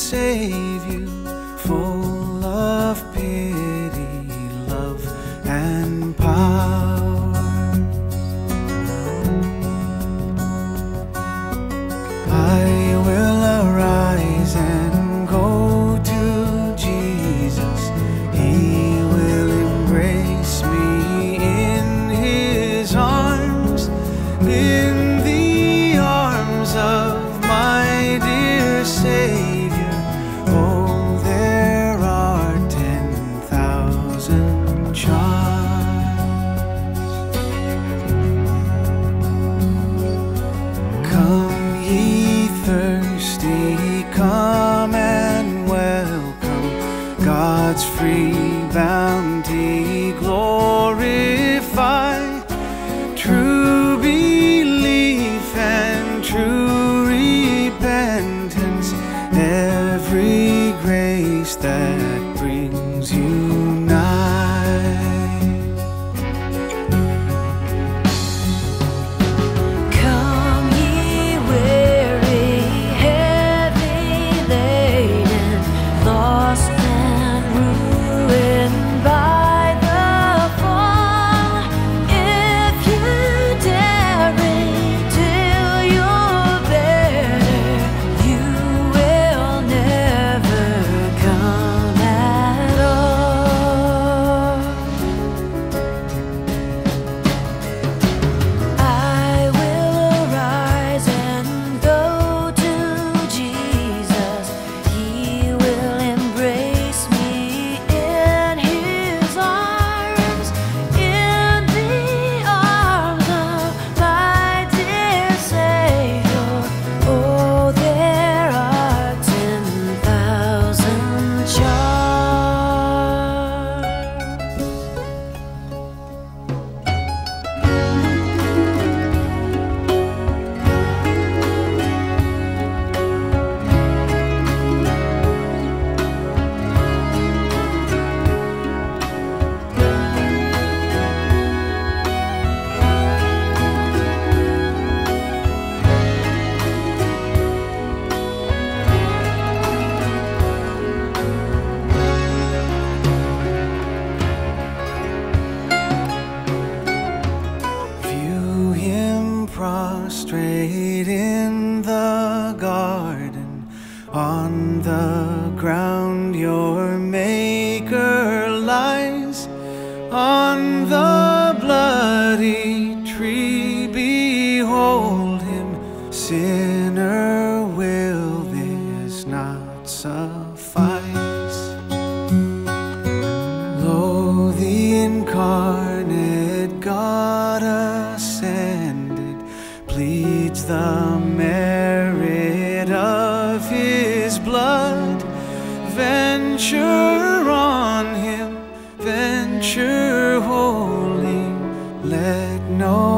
save you, full of pity, love, and power. I will arise and go to Jesus. He will embrace me in His arms, in the arms of my dear Savior. Oh, there are 10,000 charms. Come ye thirsty, come and welcome God's free bounty. Glorify true belief and true repentance, every grace that brings you nigh. Come ye weary, heavy laden, lost and ruined by the fall. If you tarry till you're better, you will never come at all. I will arise and go to Jesus. He will embrace me in His arms, in the arms of my dear Savior. Oh, there are 10,000 charms. View Him prostrate in the garden, on the ground your Maker lies. On the bloody tree behold Him, sinner, will this not suffice? Lo, the incarnate God ascended, pleads the merit of His blood. Venture on Him, venture wholly, let no